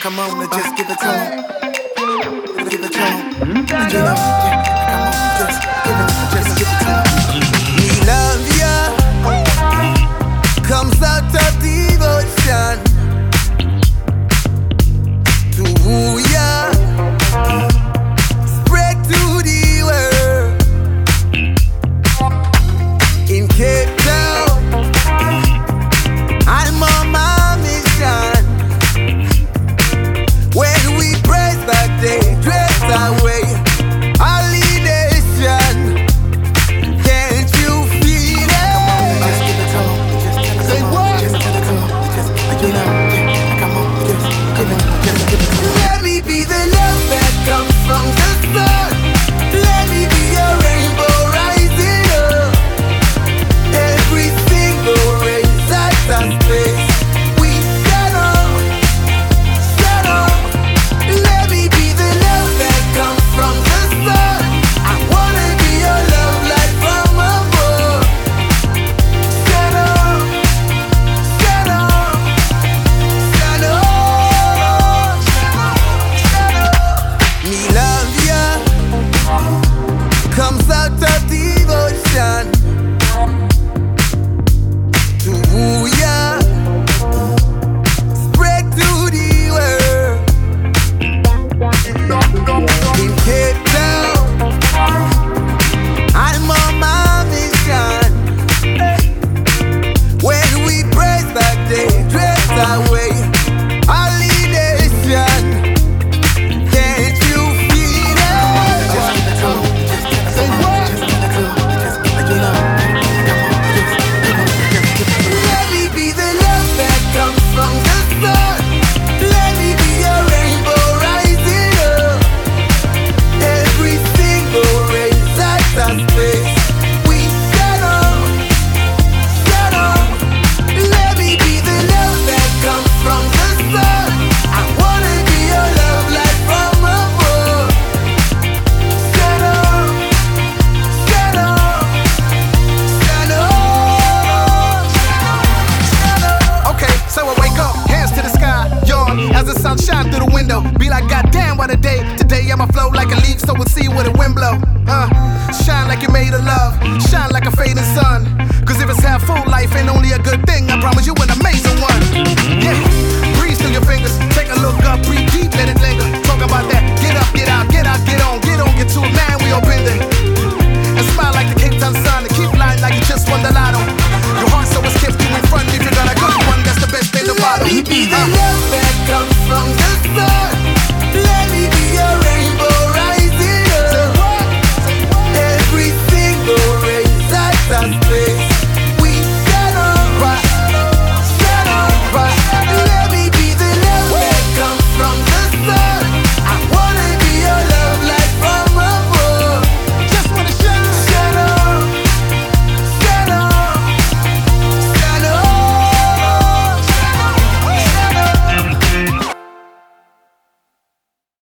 come on and just give it to him. Give it to him. And you know, yeah, come on, just give it to him. We love ya, comes out of devotion to woo ya, spread to the world. In Cape Town, I'm on my mission. When we praise that day, dress away our nation. Can't you feel it? Just give it to him. Say what? Just give it to him. You know, yeah, come on, just give it to him. Let me be the love that comes from the sun. Let me be a rainbow rising up. Every single race at a space. We stand up, stand up. Let me be the love that comes from the sun. I wanna be your love light from above. Stand up, stand up, stand up, stand up. Me love ya, comes out of devotion to woo ya, spread to the world. In Cape Town, I'm on my mission. When we praise that day, dress away our nation. Can't you feel it? Just give it to him. Say what? Just give it to him. Just, you know, come on, just give it to him. Let me be the love that comes from the sun. Let me be a rainbow rising up. Every single race at a space. We stand up, stand up. Let me be the love that comes from the sun. I wanna be your love light from above. Stand up, stand up, stand up, stand up. Okay, so I wake up, hands to the sky, yawn as the sun shine through the window. Be like, goddamn, what a day. Today I'ma flow like a leaf, so we'll see where the wind blow. Shine like you're made of love, shine like a fading sun. Cause if it's half full, life ain't only a good thing. I promise you an amazing one. Yeah.